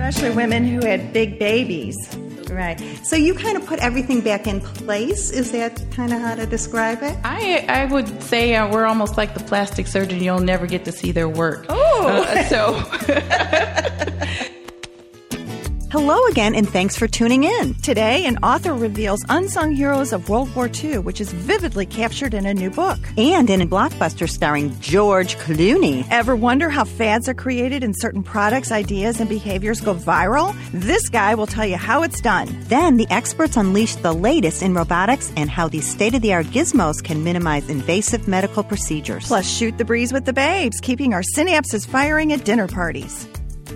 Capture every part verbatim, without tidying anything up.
Especially women who had big babies. Right. So you kind of put everything back in place? Is that kind of how to describe it? I I would say uh, we're almost like the plastic surgeon. You'll never get to see their work. Oh! Uh, so... Hello again, and thanks for tuning in. Today, an author reveals unsung heroes of World War Two, which is vividly captured in a new book. And in a blockbuster starring George Clooney. Ever wonder how fads are created and certain products, ideas, and behaviors go viral? This guy will tell you how it's done. Then, the experts unleash the latest in robotics and how these state-of-the-art gizmos can minimize invasive medical procedures. Plus, shoot the breeze with the babes, keeping our synapses firing at dinner parties.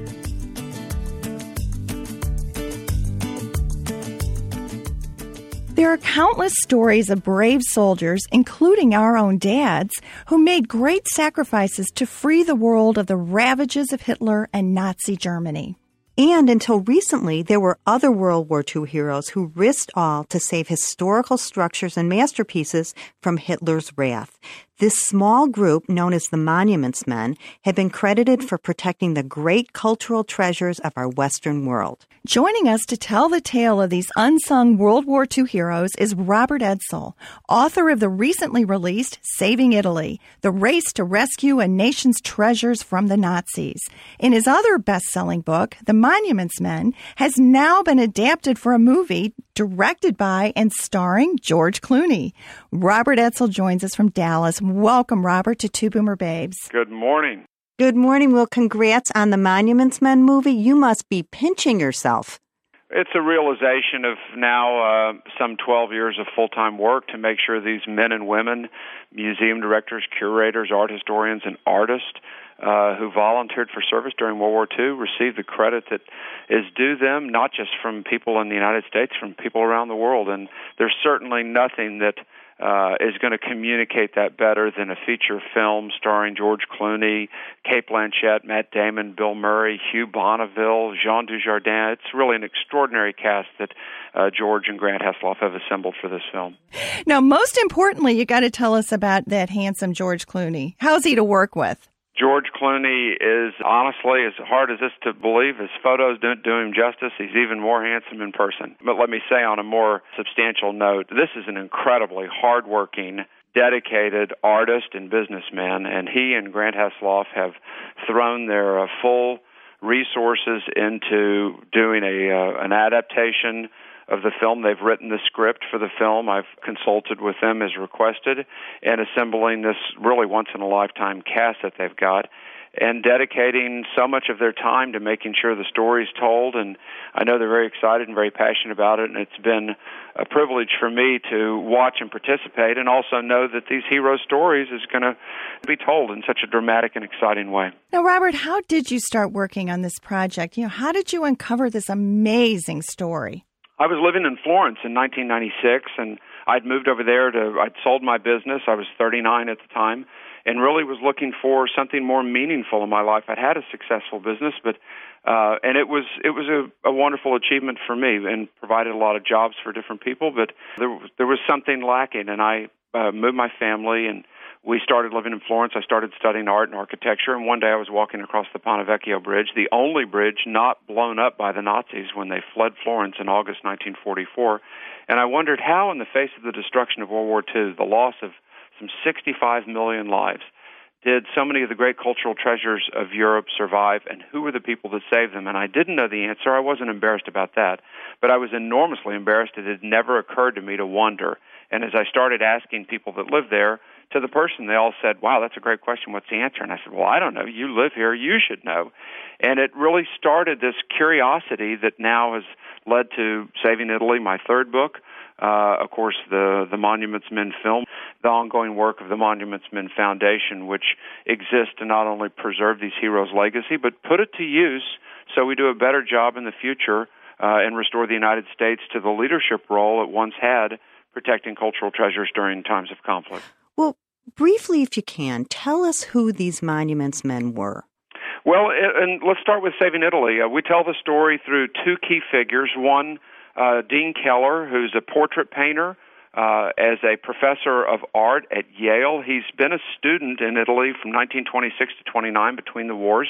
There are countless stories of brave soldiers, including our own dads, who made great sacrifices to free the world of the ravages of Hitler and Nazi Germany. And until recently, there were other World War Two heroes who risked all to save historical structures and masterpieces from Hitler's wrath. This small group, known as the Monuments Men, had been credited for protecting the great cultural treasures of our Western world. Joining us to tell the tale of these unsung World War Two heroes is Robert Edsall, author of the recently released Saving Italy, The Race to Rescue a Nation's Treasures from the Nazis. In his other best-selling book, The Monuments Men, has now been adapted for a movie directed by and starring George Clooney. Robert Edsall joins us from Dallas. Welcome, Robert, to Two Boomer Babes. Good morning. Good morning. Well, congrats on the Monuments Men movie. You must be pinching yourself. It's a realization of now uh, some twelve years of full-time work to make sure these men and women, museum directors, curators, art historians, and artists uh, who volunteered for service during World War Two receive the credit that is due them, not just from people in the United States, from people around the world. And there's certainly nothing that Uh, is going to communicate that better than a feature film starring George Clooney, Cate Blanchett, Matt Damon, Bill Murray, Hugh Bonneville, Jean Dujardin. It's really an extraordinary cast that uh, George and Grant Heslov have assembled for this film. Now, most importantly, you got to tell us about that handsome George Clooney. How's he to work with? George Clooney is, honestly, as hard as this to believe, his photos don't do him justice. He's even more handsome in person. But let me say on a more substantial note, this is an incredibly hardworking, dedicated artist and businessman, and he and Grant Heslov have thrown their uh, full resources into doing a uh, an adaptation of the film. They've written the script for the film. I've consulted with them as requested, and assembling this really once-in-a-lifetime cast that they've got, and dedicating so much of their time to making sure the story's told. And I know they're very excited and very passionate about it, and it's been a privilege for me to watch and participate, and also know that these hero stories is going to be told in such a dramatic and exciting way. Now, Robert, how did you start working on this project? You know, how did you uncover this amazing story? I was living in Florence in nineteen ninety-six, and I'd moved over there to, I'd sold my business. I was thirty-nine at the time, and really was looking for something more meaningful in my life. I'd had a successful business, but, uh, and it was, it was a, a wonderful achievement for me and provided a lot of jobs for different people, but there was, there was something lacking, and I uh, moved my family, and we started living in Florence. I started studying art and architecture, and one day I was walking across the Ponte Vecchio Bridge, the only bridge not blown up by the Nazis when they fled Florence in August nineteen forty-four. And I wondered how, in the face of the destruction of World War Two, the loss of some sixty-five million lives, did so many of the great cultural treasures of Europe survive, and who were the people that saved them? And I didn't know the answer. I wasn't embarrassed about that, but I was enormously embarrassed. It had never occurred to me to wonder. And as I started asking people that lived there, to the person, they all said, wow, that's a great question. What's the answer? And I said, well, I don't know. You live here. You should know. And it really started this curiosity that now has led to Saving Italy, my third book. Uh, of course, the, the Monuments Men film, the ongoing work of the Monuments Men Foundation, which exists to not only preserve these heroes' legacy, but put it to use so we do a better job in the future uh, and restore the United States to the leadership role it once had, protecting cultural treasures during times of conflict. Well, briefly, if you can, tell us who these Monuments Men were. Well, and let's start with Saving Italy. Uh, we tell the story through two key figures. One, uh, Dean Keller, who's a portrait painter, uh, as a professor of art at Yale. He's been a student in Italy from nineteen twenty-six to twenty-nine between the wars,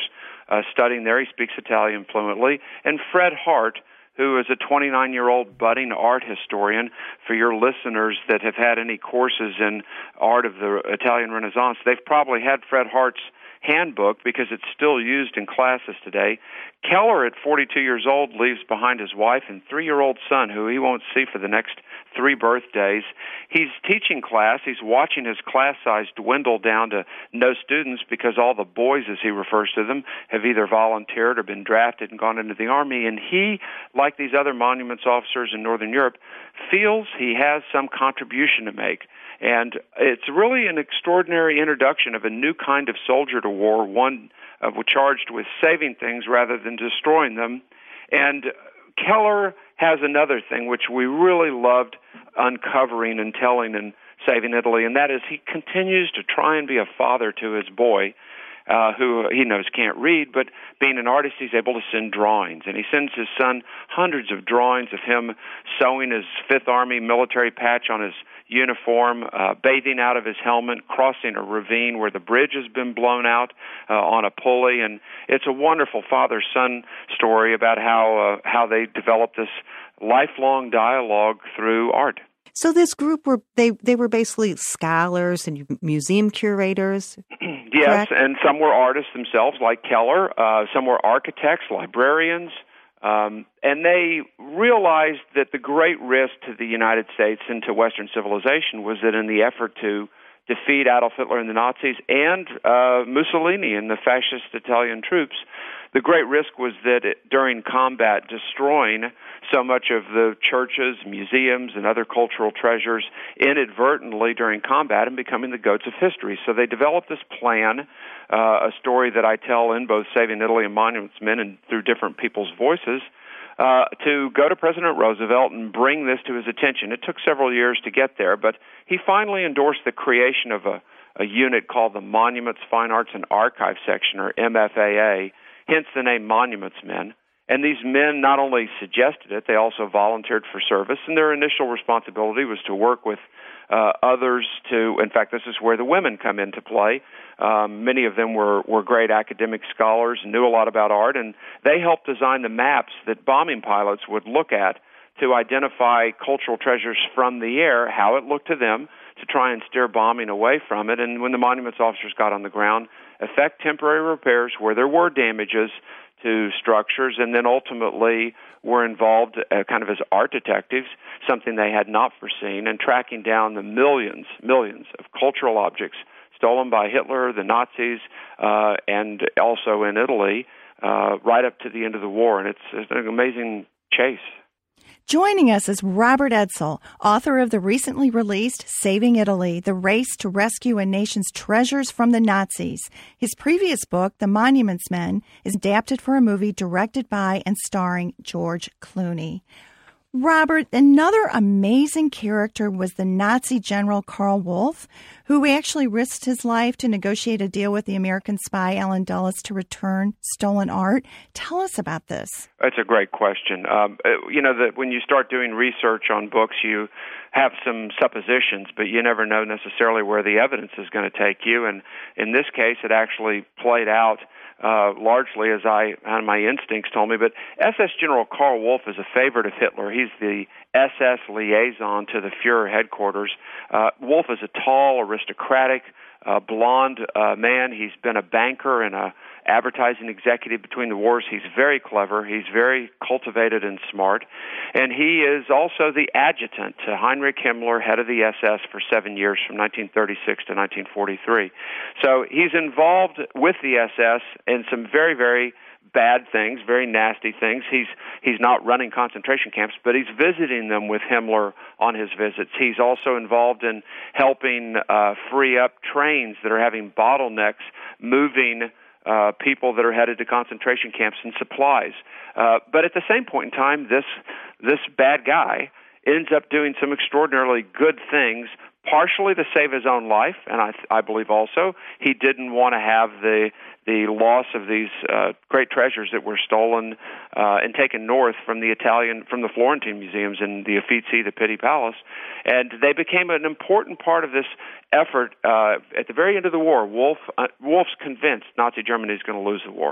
uh, studying there. He speaks Italian fluently. And Fred Hart, who is a twenty-nine-year-old budding art historian. For your listeners that have had any courses in art of the Italian Renaissance, they've probably had Fred Hart's handbook because it's still used in classes today. Keller, at forty-two years old, leaves behind his wife and three-year-old son, who he won't see for the next three birthdays. He's teaching class. He's watching his class size dwindle down to no students because all the boys, as he refers to them, have either volunteered or been drafted and gone into the Army. And he, like these other monuments officers in Northern Europe, feels he has some contribution to make. And it's really an extraordinary introduction of a new kind of soldier to war, one uh, charged with saving things rather than destroying them. And Keller has another thing which we really loved uncovering and telling in Saving Italy, and that is he continues to try and be a father to his boy, Uh, who he knows can't read, but being an artist, he's able to send drawings. And he sends his son hundreds of drawings of him sewing his Fifth Army military patch on his uniform, uh, bathing out of his helmet, crossing a ravine where the bridge has been blown out uh, on a pulley. And it's a wonderful father-son story about how uh, how they developed this lifelong dialogue through art. So this group were they they were basically scholars and museum curators. Yes, correct? And some were artists themselves, like Keller. Uh, some were architects, librarians, um, and they realized that the great risk to the United States and to Western civilization was that in the effort to defeat Adolf Hitler and the Nazis and uh, Mussolini and the fascist Italian troops, the great risk was that it, during combat, destroying so much of the churches, museums, and other cultural treasures inadvertently during combat and becoming the goats of history. So they developed this plan, uh, a story that I tell in both Saving Italy and Monuments Men and through different people's voices, uh, to go to President Roosevelt and bring this to his attention. It took several years to get there, but he finally endorsed the creation of a, a unit called the Monuments, Fine Arts, and Archive Section, or M F A A, hence the name Monuments Men. And these men not only suggested it, they also volunteered for service, and their initial responsibility was to work with uh, others to, in fact, this is where the women come into play. Um, many of them were, were great academic scholars and knew a lot about art, and they helped design the maps that bombing pilots would look at to identify cultural treasures from the air, how it looked to them, to try and steer bombing away from it. And when the monuments officers got on the ground, effect temporary repairs where there were damages to structures, and then ultimately were involved uh, kind of as art detectives, something they had not foreseen, and tracking down the millions, millions of cultural objects stolen by Hitler, the Nazis, uh, and also in Italy, uh, right up to the end of the war. And it's, it's an amazing chase. Joining us is Robert Edsall, author of the recently released Saving Italy, The Race to Rescue a Nation's Treasures from the Nazis. His previous book, The Monuments Men, is adapted for a movie directed by and starring George Clooney. Robert, another amazing character was the Nazi general Karl Wolff, who actually risked his life to negotiate a deal with the American spy Allen Dulles to return stolen art. Tell us about this. That's a great question. Um, you know, that when you start doing research on books, you have some suppositions, but you never know necessarily where the evidence is going to take you. And in this case, it actually played out Uh, largely as I, uh, my instincts told me. But S S General Karl Wolff is a favorite of Hitler. He's the S S liaison to the Fuhrer headquarters. Uh, Wolff is a tall, aristocratic, uh, blonde uh, man. He's been a banker and a advertising executive between the wars. He's very clever. He's very cultivated and smart. And he is also the adjutant to Heinrich Himmler, head of the S S for seven years from nineteen thirty-six to nineteen forty-three. So he's involved with the S S in some very, very bad things, very nasty things. He's he's not running concentration camps, but he's visiting them with Himmler on his visits. He's also involved in helping uh, free up trains that are having bottlenecks, moving uh, people that are headed to concentration camps and supplies. Uh, but at the same point in time, this this bad guy ends up doing some extraordinarily good things, partially to save his own life, and I, I believe also he didn't want to have the the loss of these uh, great treasures that were stolen uh, and taken north from the Italian, from the Florentine museums in the Uffizi, the Pitti Palace, and they became an important part of this effort. Uh, at the very end of the war, Wolff uh, Wolff's convinced Nazi Germany is going to lose the war.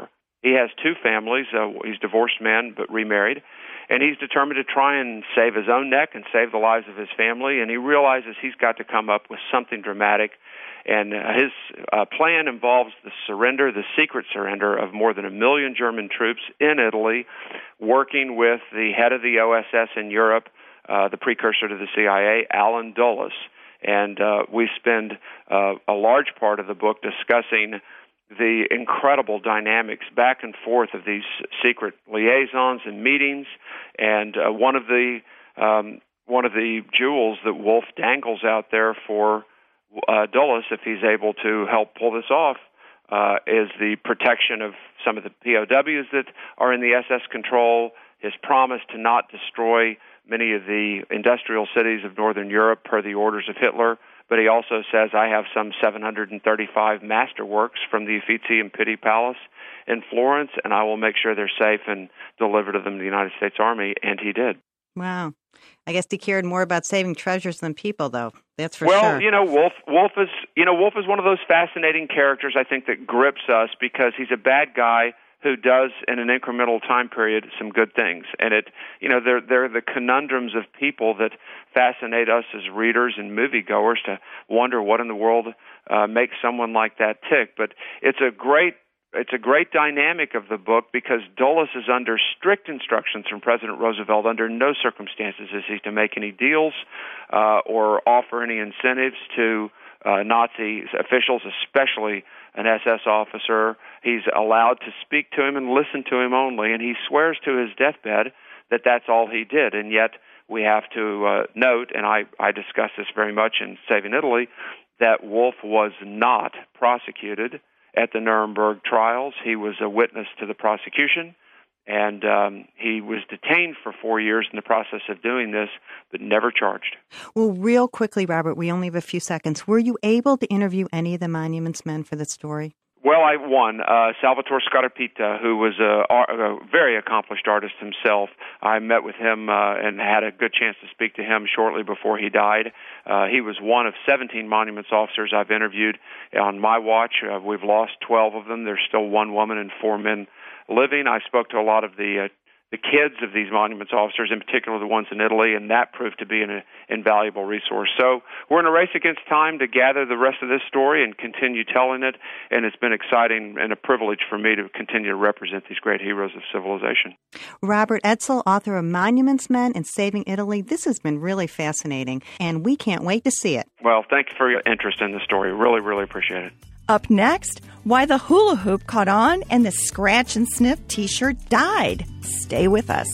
He has two families. Uh, he's a divorced man but remarried. And he's determined to try and save his own neck and save the lives of his family. And he realizes he's got to come up with something dramatic. And uh, his uh, plan involves the surrender, the secret surrender of more than a million German troops in Italy, working with the head of the O S S in Europe, uh, the precursor to the C I A, Alan Dulles. And uh, we spend uh, a large part of the book discussing the incredible dynamics back and forth of these secret liaisons and meetings. And uh, one of the um, one of the jewels that Wolf dangles out there for uh, Dulles, if he's able to help pull this off, uh, is the protection of some of the P O Ws that are in the S S control, his promise to not destroy many of the industrial cities of Northern Europe per the orders of Hitler. But he also says, I have some seven hundred thirty-five masterworks from the Uffizi and Pitti Palace in Florence, and I will make sure they're safe and deliver to them to the United States Army, and he did. Wow. I guess he cared more about saving treasures than people, though. That's for well, sure. Well, you know, Wolf, Wolf is, you know, Wolf is one of those fascinating characters, I think, that grips us because he's a bad guy who does, in an incremental time period, some good things. And it, you know, they're, they're the conundrums of people that fascinate us as readers and moviegoers to wonder what in the world uh, makes someone like that tick. But it's a great It's a great dynamic of the book because Dulles is under strict instructions from President Roosevelt. Under no circumstances is he to make any deals uh, or offer any incentives to uh, Nazi officials, especially an S S officer. He's allowed to speak to him and listen to him only, and he swears to his deathbed that that's all he did. And yet we have to uh, note, and I, I discuss this very much in Saving Italy, that Wolf was not prosecuted at the Nuremberg trials. He was a witness to the prosecution, and um, he was detained for four years in the process of doing this, but never charged. Well, real quickly, Robert, we only have a few seconds. Were you able to interview any of the Monuments Men for the story? Well, I won. Uh, Salvatore Scarpita, who was a, a very accomplished artist himself, I met with him uh, and had a good chance to speak to him shortly before he died. Uh, he was one of seventeen monuments officers I've interviewed on my watch. Uh, we've lost twelve of them. There's still one woman and four men living. I spoke to a lot of the uh, the kids of these monuments officers, in particular the ones in Italy, and that proved to be an uh, invaluable resource. So we're in a race against time to gather the rest of this story and continue telling it, and it's been exciting and a privilege for me to continue to represent these great heroes of civilization. Robert Edsel, author of Monuments Men and Saving Italy. This has been really fascinating, and we can't wait to see it. Well, thank you for your interest in the story. Really, really appreciate it. Up next, why the hula hoop caught on and the scratch and sniff t-shirt died. Stay with us.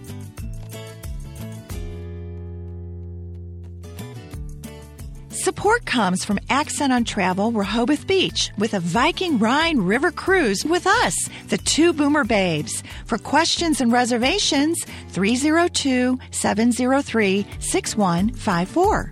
Support comes from Accent on Travel Rehoboth Beach with a Viking Rhine River cruise with us, the two Boomer Babes. For questions and reservations, three oh two, seven oh three, six one five four.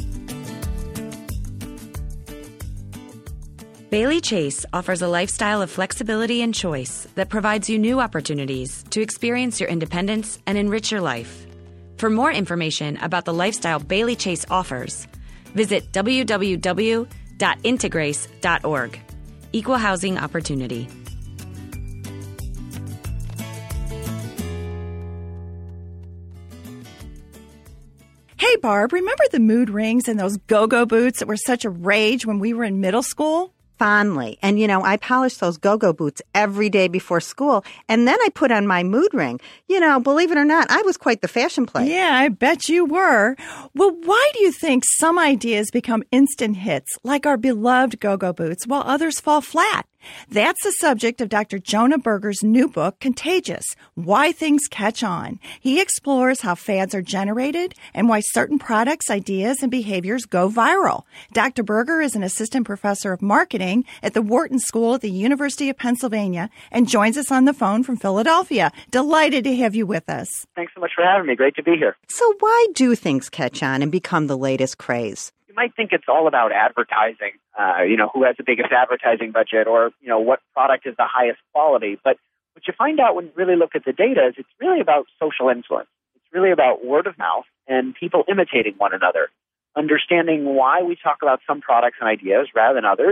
Bailey Chase offers a lifestyle of flexibility and choice that provides you new opportunities to experience your independence and enrich your life. For more information about the lifestyle Bailey Chase offers, visit w w w dot integrace dot org. Equal housing opportunity. Hey, Barb, remember the mood rings and those go-go boots that were such a rage when we were in middle school? Fondly. And, you know, I polished those go-go boots every day before school, and then I put on my mood ring. You know, believe it or not, I was quite the fashion plate. Yeah, I bet you were. Well, why do you think some ideas become instant hits, like our beloved go-go boots, while others fall flat? That's the subject of Doctor Jonah Berger's new book, Contagious, Why Things Catch On. He explores how fads are generated and why certain products, ideas, and behaviors go viral. Doctor Berger is an assistant professor of marketing at the Wharton School at the University of Pennsylvania and joins us on the phone from Philadelphia. Delighted to have you with us. Thanks so much for having me. Great to be here. So why do things catch on and become the latest craze? You might think it's all about advertising, uh, you know, who has the biggest advertising budget or, you know, what product is the highest quality. But what you find out when you really look at the data is it's really about social influence. It's really about word of mouth and people imitating one another, understanding why we talk about some products and ideas rather than others,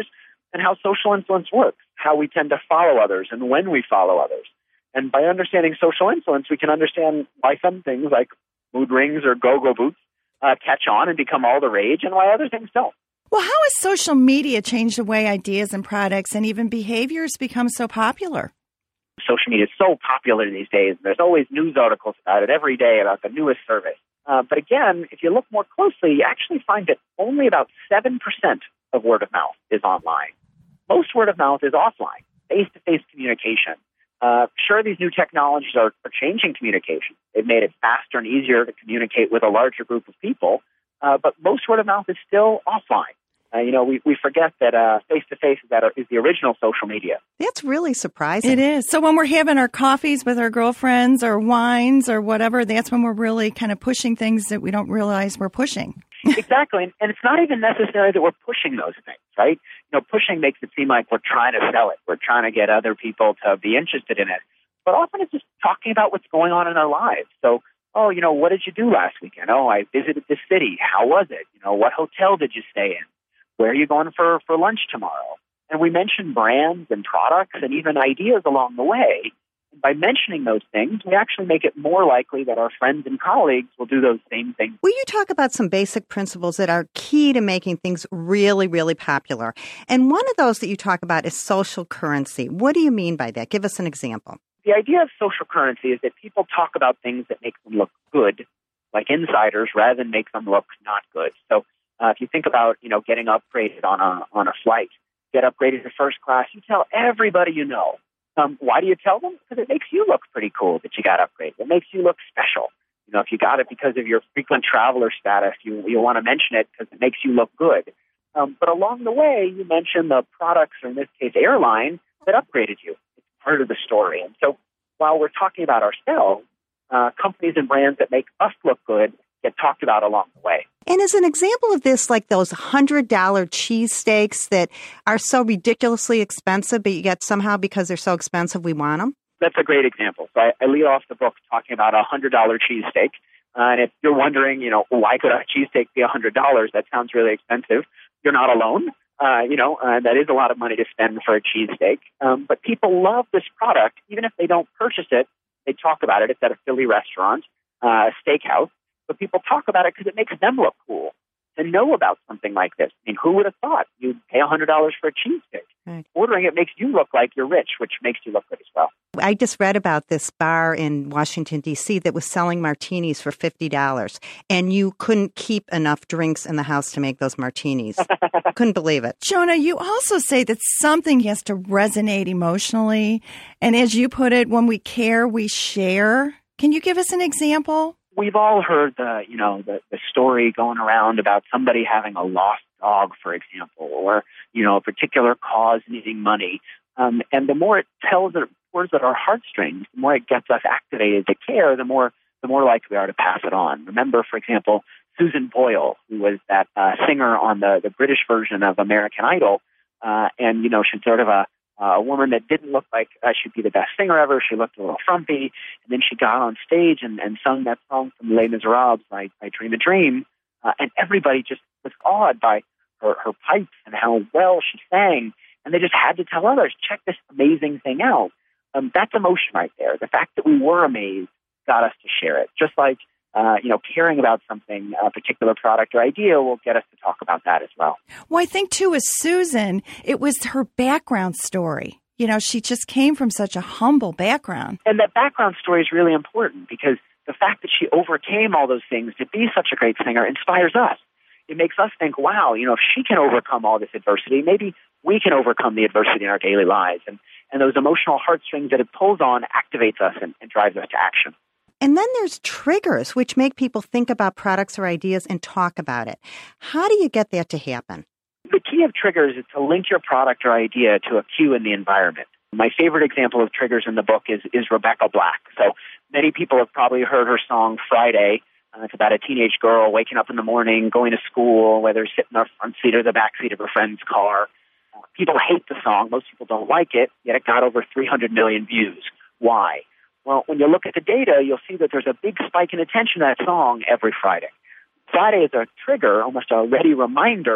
and how social influence works, how we tend to follow others and when we follow others. And by understanding social influence, we can understand why some things like mood rings or go-go boots uh, catch on and become all the rage, and why other things don't. Well, how has social media changed the way ideas and products and even behaviors become so popular? Social media is so popular these days. There's always news articles about it every day about the newest service. Uh, but again, if you look more closely, you actually find that only about seven percent of word of mouth is online. Most word of mouth is offline, face-to-face communication. Uh, sure, these new technologies are, are changing communication. They've made it faster and easier to communicate with a larger group of people, uh, but most word of mouth is still offline. Uh, you know, we, we forget that uh, face-to-face is, that, is the original social media. That's really surprising. It is. So when we're having our coffees with our girlfriends or wines or whatever, that's when we're really kind of pushing things that we don't realize we're pushing. Exactly. And, and it's not even necessary that we're pushing those things, right? You know, pushing makes it seem like we're trying to sell it. We're trying to get other people to be interested in it. But often it's just talking about what's going on in our lives. So, oh, you know, what did you do last weekend? Oh, I visited this city. How was it? You know, what hotel did you stay in? Where are you going for, for lunch tomorrow? And we mention brands and products and even ideas along the way. And by mentioning those things, we actually make it more likely that our friends and colleagues will do those same things. Will you talk about some basic principles that are key to making things really, really popular? And one of those that you talk about is social currency. What do you mean by that? Give us an example. The idea of social currency is that people talk about things that make them look good, like insiders, rather than make them look not good. So Uh, if you think about, you know, getting upgraded on a on a flight, get upgraded to first class, you tell everybody you know. Um, why do you tell them? Because it makes you look pretty cool that you got upgraded. It makes you look special. You know, if you got it because of your frequent traveler status, you you want to mention it because it makes you look good. Um, but along the way, you mention the products, or in this case, airline, that upgraded you. It's part of the story. And so while we're talking about ourselves, uh, companies and brands that make us look good get talked about along the way. And as an example of this, like those one hundred dollars cheesesteaks that are so ridiculously expensive, but yet somehow because they're so expensive, we want them? That's a great example. So I, I lead off the book talking about a one hundred dollars cheesesteak. Uh, and if you're wondering, you know, why could a cheesesteak be one hundred dollars? That sounds really expensive. You're not alone. Uh, you know, uh, that is a lot of money to spend for a cheesesteak. Um, but people love this product. Even if they don't purchase it, they talk about it. It's at a Philly restaurant, uh, a steakhouse. But people talk about it because it makes them look cool to know about something like this. I mean, who would have thought you'd pay one hundred dollars for a cheesesteak? Right. Ordering it makes you look like you're rich, which makes you look good as well. I just read about this bar in Washington, D C that was selling martinis for fifty dollars, and you couldn't keep enough drinks in the house to make those martinis. Couldn't believe it. Jonah, you also say that something has to resonate emotionally. And as you put it, when we care, we share. Can you give us an example? We've all heard the, you know, the, the story going around about somebody having a lost dog, for example, or, you know, a particular cause needing money. Um, and the more it tells it, words at our heartstrings, the more it gets us activated to care, the more the more likely we are to pass it on. Remember, for example, Susan Boyle, who was that uh, singer on the, the British version of American Idol, uh, and, you know, she's sort of a Uh, a woman that didn't look like uh, she'd be the best singer ever. She looked a little frumpy. And then she got on stage and, and sung that song from Les Miserables, by, by Dream a Dream. Uh, and everybody just was awed by her, her pipes and how well she sang. And they just had to tell others, check this amazing thing out. Um, that's emotion right there. The fact that we were amazed got us to share it. Just like, uh, you know, caring about something, a particular product or idea will get us to talk about that as well. Well, I think, too, with Susan, it was her background story. You know, she just came from such a humble background. And that background story is really important because the fact that she overcame all those things to be such a great singer inspires us. It makes us think, wow, you know, if she can overcome all this adversity, maybe we can overcome the adversity in our daily lives. And, and those emotional heartstrings that it pulls on activates us and, and drives us to action. And then there's triggers, which make people think about products or ideas and talk about it. How do you get that to happen? The key of triggers is to link your product or idea to a cue in the environment. My favorite example of triggers in the book is, is Rebecca Black. So many people have probably heard her song Friday. Uh, it's about a teenage girl waking up in the morning, going to school, whether sitting in the front seat or the back seat of her friend's car. Uh, people hate the song. Most people don't like it, yet it got over three hundred million views. Why? Well, when you look at the data, you'll see that there's a big spike in attention to that song every Friday. Friday is a trigger, almost a ready reminder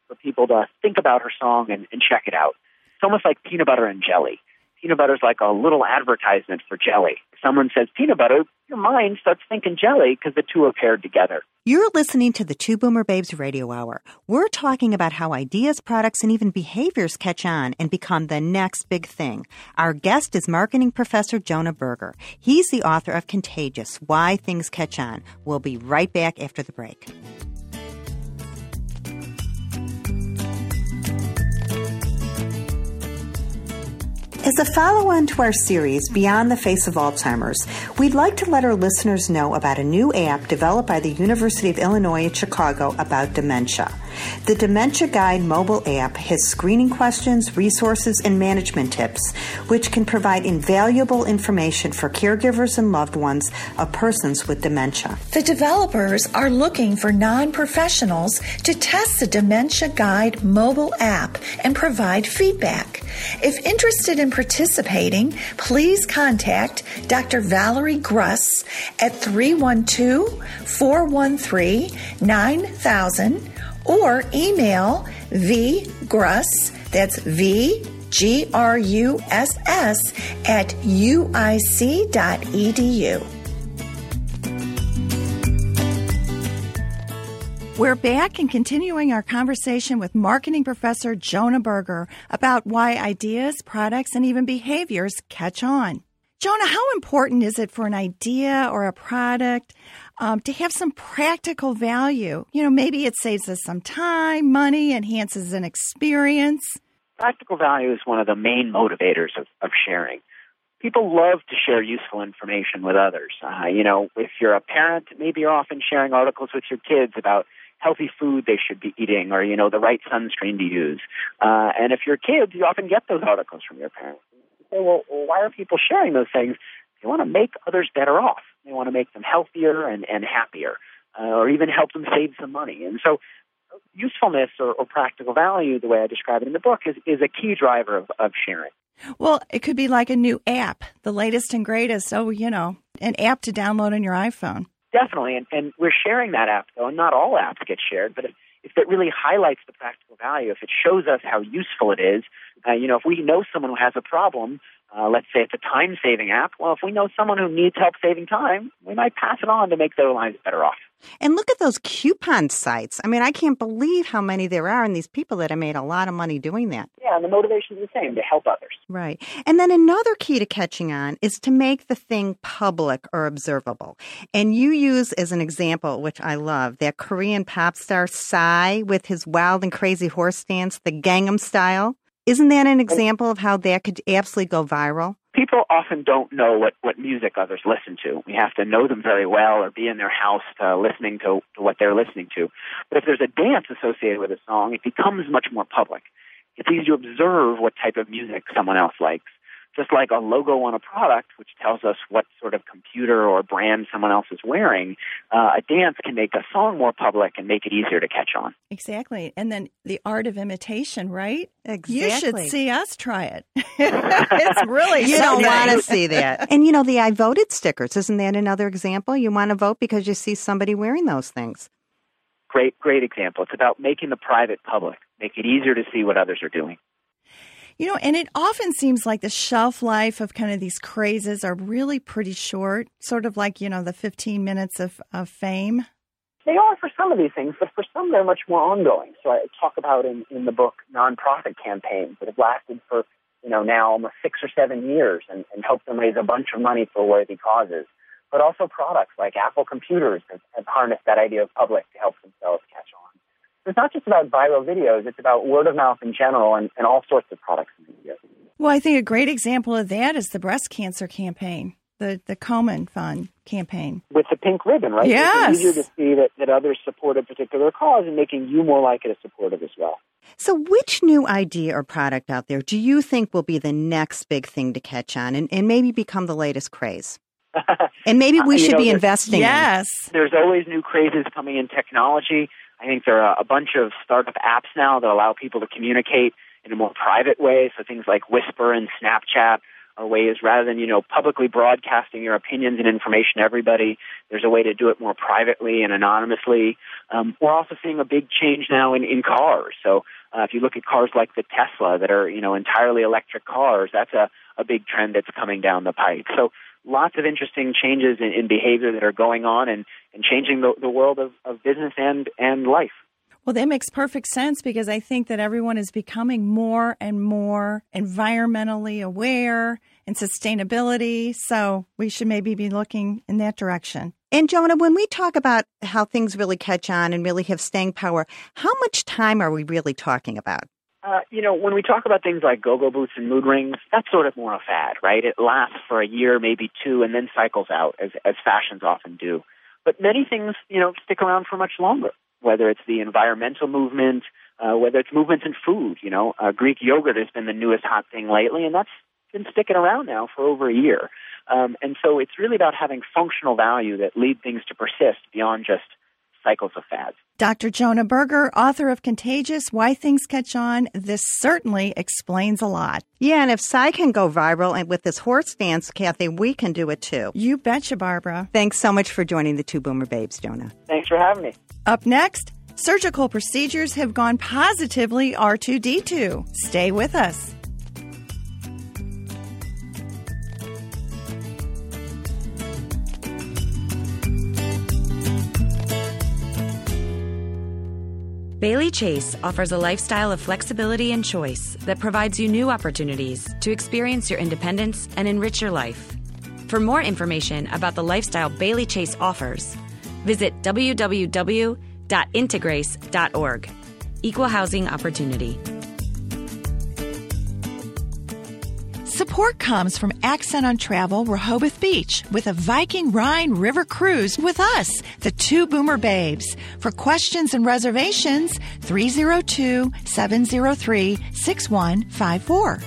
for people to think about her song and, and check it out. It's almost like peanut butter and jelly. Peanut butter is like a little advertisement for jelly. If someone says peanut butter, your mind starts thinking jelly because the two are paired together. You're listening to the Two Boomer Babes Radio Hour. We're talking about how ideas, products, and even behaviors catch on and become the next big thing. Our guest is marketing professor Jonah Berger. He's the author of Contagious, Why Things Catch On. We'll be right back after the break. As a follow-on to our series, Beyond the Face of Alzheimer's, we'd like to let our listeners know about a new app developed by the University of Illinois at Chicago about dementia. The Dementia Guide mobile app has screening questions, resources, and management tips, which can provide invaluable information for caregivers and loved ones of persons with dementia. The developers are looking for non-professionals to test the Dementia Guide mobile app and provide feedback. If interested in participating, please contact Doctor Valerie Gruss at three one two, four one three, nine thousand or email vgruss, that's V G R U S S, at U I C dot E D U. We're back and continuing our conversation with marketing professor Jonah Berger about why ideas, products, and even behaviors catch on. Jonah, how important is it for an idea or a product um, to have some practical value? You know, maybe it saves us some time, money, enhances an experience. Practical value is one of the main motivators of, of sharing. People love to share useful information with others. Uh, you know, if you're a parent, maybe you're often sharing articles with your kids about healthy food they should be eating or, you know, the right sunscreen to use. Uh, and if you're kids, you often get those articles from your parents. You say, well, why are people sharing those things? They want to make others better off. They want to make them healthier and, and happier, uh, or even help them save some money. And so usefulness or, or practical value, the way I describe it in the book, is, is a key driver of, of sharing. Well, it could be like a new app, the latest and greatest. Oh, you know, an app to download on your iPhone. Definitely, and, and we're sharing that app, though, and not all apps get shared, but if, if it really highlights the practical value, if it shows us how useful it is, uh, you know, if we know someone who has a problem, uh, let's say it's a time-saving app, well, if we know someone who needs help saving time, we might pass it on to make their lives better off. And look at those coupon sites. I mean, I can't believe how many there are and these people that have made a lot of money doing that. Yeah, and the motivation is the same, to help others. Right. And then another key to catching on is to make the thing public or observable. And you use as an example, which I love, that Korean pop star Psy with his wild and crazy horse dance, the Gangnam Style. Isn't that an example of how that could absolutely go viral? People often don't know what, what music others listen to. We have to know them very well or be in their house uh, listening to, to what they're listening to. But if there's a dance associated with a song, it becomes much more public. It's easy to observe what type of music someone else likes. Just like a logo on a product, which tells us what sort of computer or brand someone else is wearing, uh, a dance can make a song more public and make it easier to catch on. Exactly. And then the art of imitation, right? Exactly. You should see us try it. It's really You so don't nice. want to see that. And, you know, the I voted stickers, isn't that another example? You want to vote because you see somebody wearing those things. Great, great example. It's about making the private public, make it easier to see what others are doing. You know, and it often seems like the shelf life of kind of these crazes are really pretty short, sort of like, you know, the fifteen minutes of, of fame. They are for some of these things, but for some they're much more ongoing. So I talk about in, in the book nonprofit campaigns that have lasted for, you know, now almost six or seven years and, and helped them raise a bunch of money for worthy causes. But also products like Apple computers have, have harnessed that idea of public to help themselves catch on. It's not just about viral videos, it's about word of mouth in general and, and all sorts of products and media. Well, I think a great example of that is the breast cancer campaign, the, the Komen Fund campaign. With the pink ribbon, right? Yes. It's easier to see that, that others support a particular cause and making you more likely to support it as well. So which new idea or product out there do you think will be the next big thing to catch on and, and maybe become the latest craze? And maybe we uh, should know, be investing yes. in. There's always new crazes coming in technology. I think there are a bunch of startup apps now that allow people to communicate in a more private way. So things like Whisper and Snapchat are ways, rather than, you know, publicly broadcasting your opinions and information to everybody, there's a way to do it more privately and anonymously. Um, we're also seeing a big change now in, in cars. So uh, if you look at cars like the Tesla that are, you know, entirely electric cars, that's a, a big trend that's coming down the pipe. So lots of interesting changes in, in behavior that are going on and, and changing the, the world of, of business and, and life. Well, that makes perfect sense because I think that everyone is becoming more and more environmentally aware and sustainability. So we should maybe be looking in that direction. And Jonah, when we talk about how things really catch on and really have staying power, how much time are we really talking about? Uh, you know, when we talk about things like go-go boots and mood rings, that's sort of more a fad, right? It lasts for a year, maybe two, and then cycles out, as, as fashions often do. But many things, you know, stick around for much longer, whether it's the environmental movement, uh, whether it's movements in food. You know, uh, Greek yogurt has been the newest hot thing lately, and that's been sticking around now for over a year. Um, and so it's really about having functional value that lead things to persist beyond just cycles of fads. Doctor Jonah Berger, author of Contagious, Why Things Catch On. This certainly explains a lot. Yeah, and if Cy can go viral and with this horse dance, Kathy, we can do it too. You betcha, Barbara. Thanks so much for joining the Two Boomer Babes, Jonah. Thanks for having me. Up next, surgical procedures have gone positively R two D two. Stay with us. Bailey Chase offers a lifestyle of flexibility and choice that provides you new opportunities to experience your independence and enrich your life. For more information about the lifestyle Bailey Chase offers, visit w w w dot integrace dot org. Equal housing opportunity. Support comes from Accent on Travel Rehoboth Beach with a Viking Rhine River cruise with us, the Two Boomer Babes. For questions and reservations, three oh two, seven oh three, six one five four.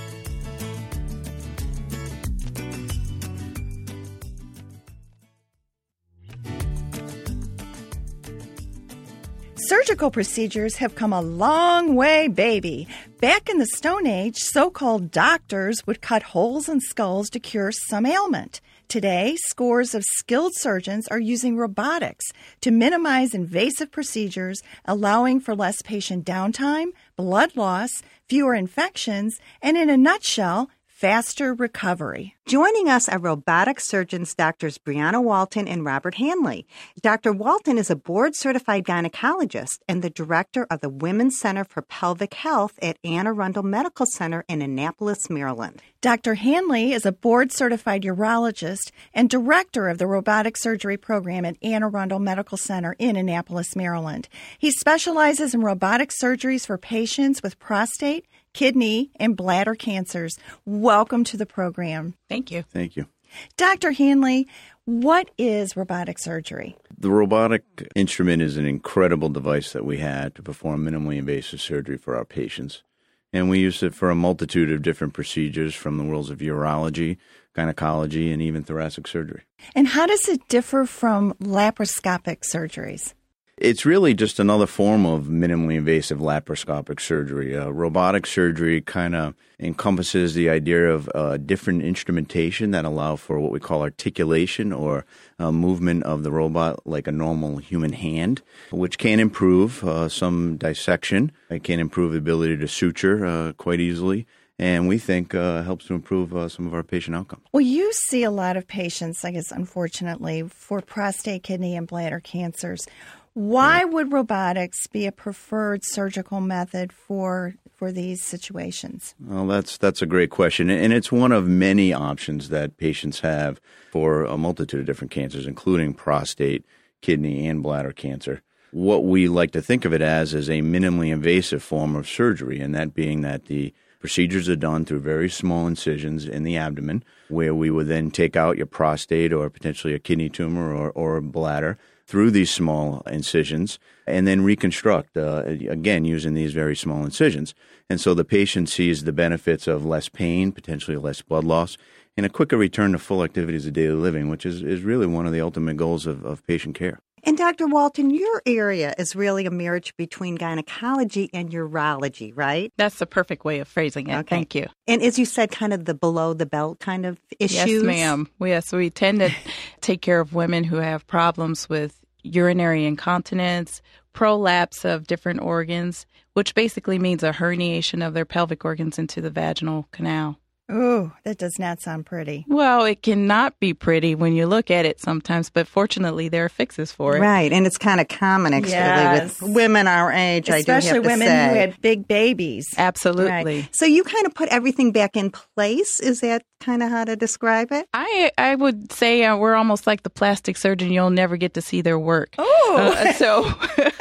Surgical procedures have come a long way, baby. Back in the Stone Age, so-called doctors would cut holes in skulls to cure some ailment. Today, scores of skilled surgeons are using robotics to minimize invasive procedures, allowing for less patient downtime, blood loss, fewer infections, and in a nutshell, faster recovery. Joining us are robotic surgeons Doctors Brianna Walton and Robert Hanley. Doctor Walton is a board-certified gynecologist and the director of the Women's Center for Pelvic Health at Anne Arundel Medical Center in Annapolis, Maryland. Doctor Hanley is a board-certified urologist and director of the robotic surgery program at Anne Arundel Medical Center in Annapolis, Maryland. He specializes in robotic surgeries for patients with prostate, kidney, and bladder cancers. Welcome to the program. Thank you. Thank you. Doctor Hanley, what is robotic surgery? The robotic instrument is an incredible device that we had to perform minimally invasive surgery for our patients. And we use it for a multitude of different procedures from the worlds of urology, gynecology, and even thoracic surgery. And how does it differ from laparoscopic surgeries? It's really just another form of minimally invasive laparoscopic surgery. Uh, robotic surgery kind of encompasses the idea of uh, different instrumentation that allow for what we call articulation or uh, movement of the robot like a normal human hand, which can improve uh, some dissection. It can improve the ability to suture uh, quite easily. And we think uh, helps to improve uh, some of our patient outcomes. Well, you see a lot of patients, I guess, unfortunately, for prostate, kidney, and bladder cancers. Why would robotics be a preferred surgical method for for these situations? Well, that's that's a great question, and it's one of many options that patients have for a multitude of different cancers, including prostate, kidney, and bladder cancer. What we like to think of it as is a minimally invasive form of surgery, and that being that the procedures are done through very small incisions in the abdomen, where we would then take out your prostate or potentially a kidney tumor or, or a bladder through these small incisions and then reconstruct, uh, again, using these very small incisions. And so the patient sees the benefits of less pain, potentially less blood loss, and a quicker return to full activities of daily living, which is, is really one of the ultimate goals of, of patient care. And Doctor Walton, your area is really a marriage between gynecology and urology, right? That's the perfect way of phrasing it. Okay. Thank you. And as you said, kind of the below the belt kind of issues. Yes, ma'am. Yes, we tend to take care of women who have problems with urinary incontinence, prolapse of different organs, which basically means a herniation of their pelvic organs into the vaginal canal. Ooh, that does not sound pretty. Well, it cannot be pretty when you look at it sometimes, but fortunately there are fixes for it. Right, and it's kind of common actually Yes. with women our age, Especially I do have to women say. who had big babies. Absolutely. Right. So you kind of put everything back in place? Is that kind of how to describe it? I I would say uh, we're almost like the plastic surgeon. You'll never get to see their work. Oh. Uh, so,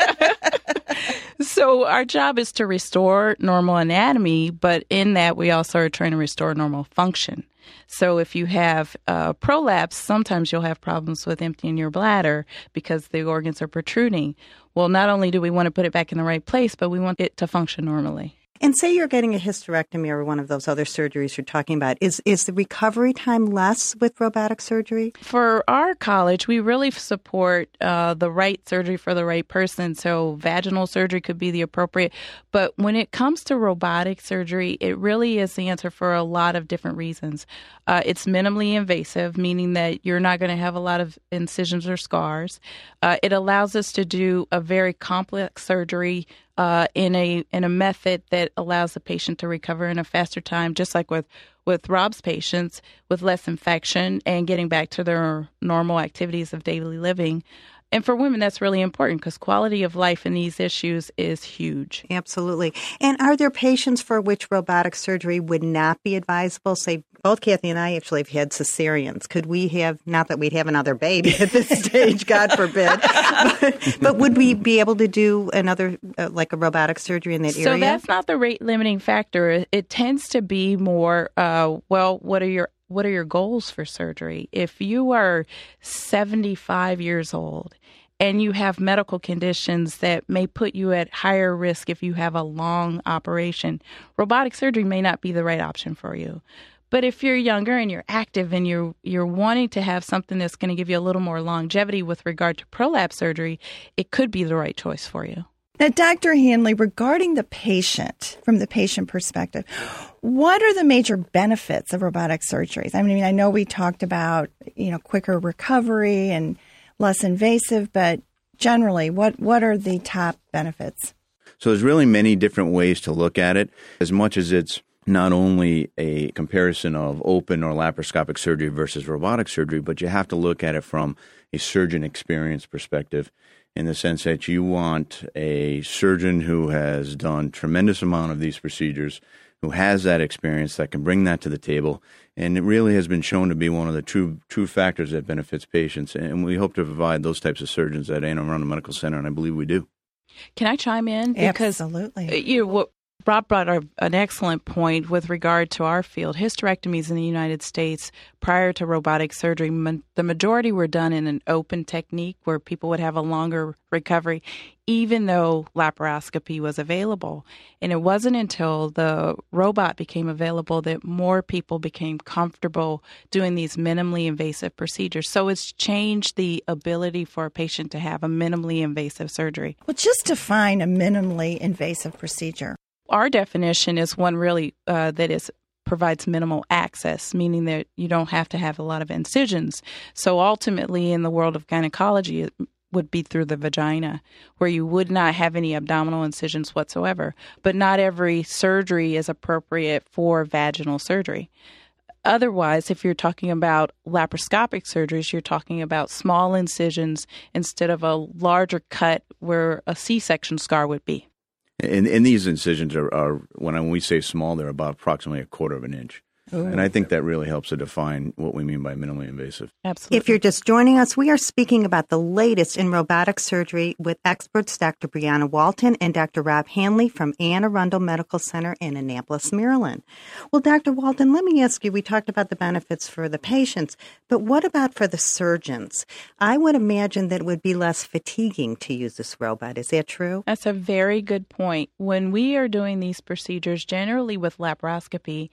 so our job is to restore normal anatomy, but in that we also are trying to restore normal function. So if you have uh, prolapse, sometimes you'll have problems with emptying your bladder because the organs are protruding. Well, not only do we want to put it back in the right place, but we want it to function normally. And say you're getting a hysterectomy or one of those other surgeries you're talking about. Is is the recovery time less with robotic surgery? For our college, we really support uh, the right surgery for the right person. So vaginal surgery could be the appropriate. But when it comes to robotic surgery, it really is the answer for a lot of different reasons. Uh, it's minimally invasive, meaning that you're not going to have a lot of incisions or scars. Uh, it allows us to do a very complex surgery Uh, in a in a method that allows the patient to recover in a faster time, just like with, with Rob's patients, with less infection and getting back to their normal activities of daily living. And for women, that's really important because quality of life in these issues is huge. Absolutely. And are there patients for which robotic surgery would not be advisable? Say, both Kathy and I actually have had cesareans. Could we have, not that we'd have another baby at this stage, God forbid, but, but would we be able to do another, uh, like a robotic surgery in that So area? that's not the rate limiting factor. It, it tends to be more, uh, well, what are your What are your goals for surgery? If you are seventy-five years old and you have medical conditions that may put you at higher risk if you have a long operation, robotic surgery may not be the right option for you. But if you're younger and you're active and you're you're wanting to have something that's going to give you a little more longevity with regard to prolapse surgery, it could be the right choice for you. Now, Doctor Hanley, regarding the patient, from the patient perspective, what are the major benefits of robotic surgeries? I mean, I know we talked about, you know, quicker recovery and less invasive, but generally, what, what are the top benefits? So there's really many different ways to look at it, as much as it's not only a comparison of open or laparoscopic surgery versus robotic surgery, but you have to look at it from a surgeon experience perspective, in the sense that you want a surgeon who has done tremendous amount of these procedures, who has that experience, that can bring that to the table. And it really has been shown to be one of the true true factors that benefits patients. And we hope to provide those types of surgeons at Anne Arundel Medical Center, and I believe we do. Can I chime in? Because, Absolutely. You know, what Rob brought up an excellent point with regard to our field. Hysterectomies in the United States prior to robotic surgery, ma- the majority were done in an open technique where people would have a longer recovery, even though laparoscopy was available. And it wasn't until the robot became available that more people became comfortable doing these minimally invasive procedures. So it's changed the ability for a patient to have a minimally invasive surgery. Well, just define a minimally invasive procedure. Our definition is one really uh, that is provides minimal access, meaning that you don't have to have a lot of incisions. So ultimately, in the world of gynecology, it would be through the vagina, where you would not have any abdominal incisions whatsoever. But not every surgery is appropriate for vaginal surgery. Otherwise, if you're talking about laparoscopic surgeries, you're talking about small incisions instead of a larger cut where a C-section scar would be. And, and these incisions are, are, when we say small, they're about approximately a quarter of an inch. Ooh. And I think that really helps to define what we mean by minimally invasive. Absolutely. If you're just joining us, we are speaking about the latest in robotic surgery with experts Doctor Brianna Walton and Doctor Rob Hanley from Anne Arundel Medical Center in Annapolis, Maryland. Well, Doctor Walton, let me ask you, we talked about the benefits for the patients, but what about for the surgeons? I would imagine that it would be less fatiguing to use this robot. Is that true? That's a very good point. When we are doing these procedures, generally with laparoscopy,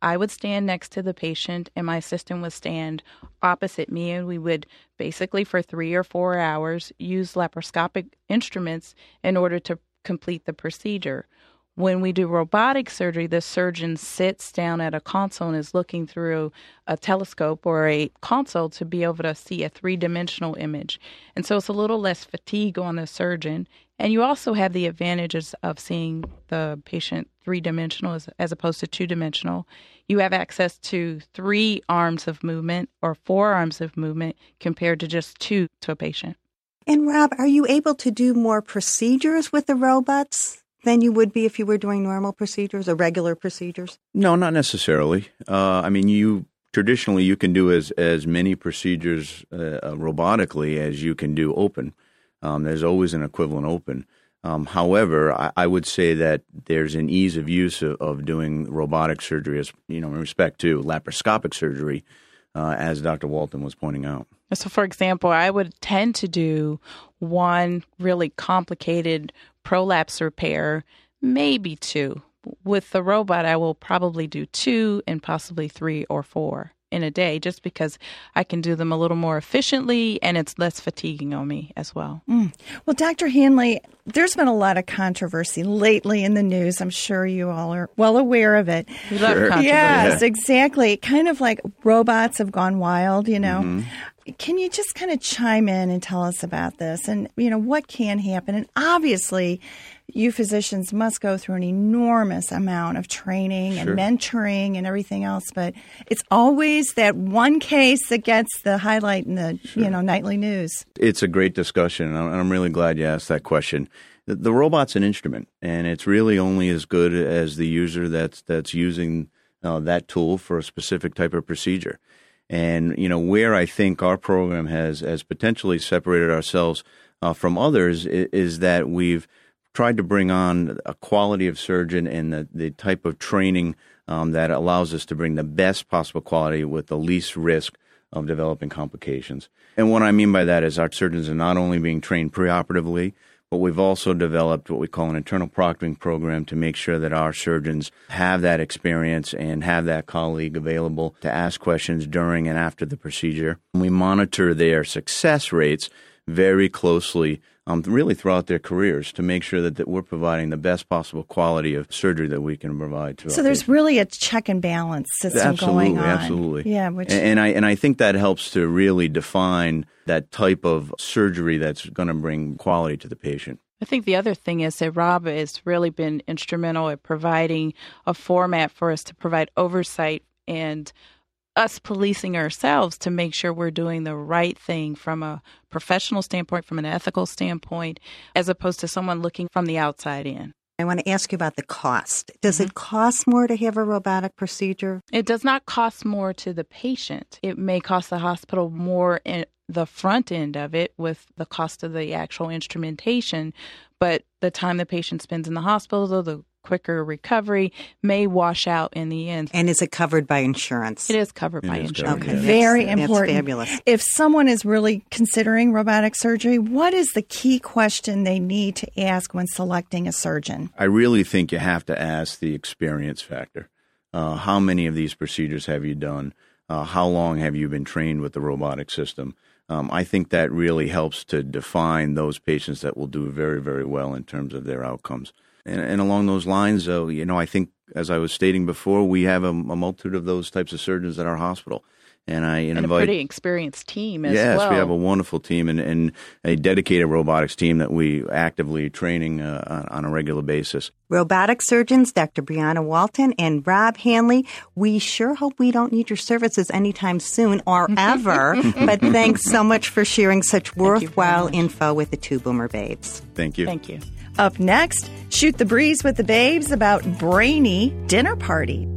I would stand next to the patient and my assistant would stand opposite me, and we would basically for three or four hours use laparoscopic instruments in order to complete the procedure. When we do robotic surgery, the surgeon sits down at a console and is looking through a telescope or a console to be able to see a three-dimensional image. And so it's a little less fatigue on the surgeon. And you also have the advantages of seeing the patient three-dimensional as, as opposed to two-dimensional. You have access to three arms of movement or four arms of movement compared to just two to a patient. And Rob, are you able to do more procedures with the robots than you would be if you were doing normal procedures or regular procedures? No, not necessarily. Uh, I mean, you traditionally you can do as, as many procedures uh, robotically as you can do open. Um, there's always an equivalent open. Um, however, I, I would say that there's an ease of use of, of doing robotic surgery, as you know, in respect to laparoscopic surgery, uh, as Doctor Walton was pointing out. So, for example, I would tend to do one really complicated prolapse repair, maybe two. With the robot, I will probably do two and possibly three or four in a day, just because I can do them a little more efficiently and it's less fatiguing on me as well. Mm. Well, Doctor Hanley, there's been a lot of controversy lately in the news. I'm sure you all are well aware of it. We love Sure. controversy. Yes, exactly. Kind of like robots have gone wild, you know. Mm-hmm. Can you just kind of chime in and tell us about this and, you know, what can happen? And obviously, you physicians must go through an enormous amount of training Sure. and mentoring and everything else, but it's always that one case that gets the highlight in the, Sure. you know, nightly news. It's a great discussion, and I'm I'm really glad you asked that question. The, the robot's an instrument, and it's really only as good as the user that's that's using uh, that tool for a specific type of procedure. And, you know, where I think our program has, has potentially separated ourselves uh, from others is, is that we've tried to bring on a quality of surgeon and the, the type of training um, that allows us to bring the best possible quality with the least risk of developing complications. And what I mean by that is our surgeons are not only being trained preoperatively, but we've also developed what we call an internal proctoring program to make sure that our surgeons have that experience and have that colleague available to ask questions during and after the procedure. And we monitor their success rates very closely, um, really throughout their careers, to make sure that, that we're providing the best possible quality of surgery that we can provide to So our there's patients. really a check and balance system Absolutely, going on. absolutely. Yeah, which And, and I and I think that helps to really define that type of surgery that's going to bring quality to the patient. I think the other thing is that Rob has really been instrumental at providing a format for us to provide oversight and us policing ourselves to make sure we're doing the right thing from a professional standpoint, from an ethical standpoint, as opposed to someone looking from the outside in. I want to ask you about the cost. Does Mm-hmm. it cost more to have a robotic procedure? It does not cost more to the patient. It may cost the hospital more in the front end of it with the cost of the actual instrumentation, but the time the patient spends in the hospital, the quicker recovery may wash out in the end. And is it covered by insurance? It is covered It by is insurance. covered, Okay, yeah. very that's, important. That's fabulous. If someone is really considering robotic surgery, what is the key question they need to ask when selecting a surgeon? I really think you have to ask the experience factor. Uh, how many of these procedures have you done? Uh, how long have you been trained with the robotic system? Um, I think that really helps to define those patients that will do very, very well in terms of their outcomes. And, and along those lines, uh, you know, I think, as I was stating before, we have a, a multitude of those types of surgeons at our hospital. And I And invite, a pretty experienced team as yes, well. we have a wonderful team and, and a dedicated robotics team that we actively training uh, on, on a regular basis. Robotic surgeons, Doctor Brianna Walton and Rob Hanley, we sure hope we don't need your services anytime soon or ever. But thanks so much for sharing such worthwhile info with the Two Boomer Babes. Thank you. Thank you. Up next, Shoot the Breeze with the Babes about Brainy Dinner Party.